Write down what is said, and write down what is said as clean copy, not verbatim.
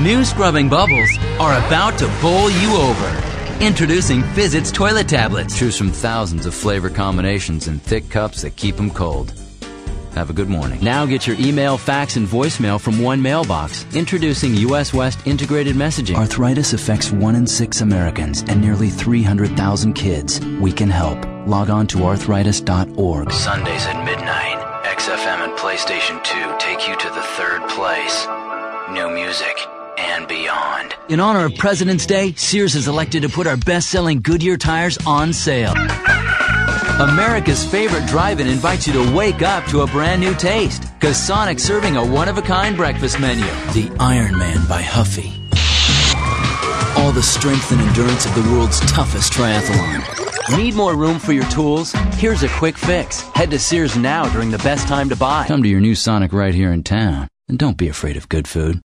New scrubbing bubbles are about to bowl you over. Introducing Fizzit's Toilet Tablets. Choose from thousands of flavor combinations in thick cups that keep them cold. Have a good morning. Now get your email, fax, and voicemail from one mailbox. Introducing US West Integrated Messaging. Arthritis affects 1 in 6 Americans and nearly 300,000 kids. We can help. Log on to arthritis.org. Sundays at midnight, XFM and PlayStation 2 take you to the third place. New music and beyond. In honor of President's Day, Sears has elected to put our best-selling Goodyear tires on sale. America's favorite drive-in invites you to wake up to a brand new taste. Because Sonic's serving a one-of-a-kind breakfast menu. The Iron Man by Huffy. All the strength and endurance of the world's toughest triathlon. Need more room for your tools? Here's a quick fix. Head to Sears now during the best time to buy. Come to your new Sonic right here in town. And don't be afraid of good food.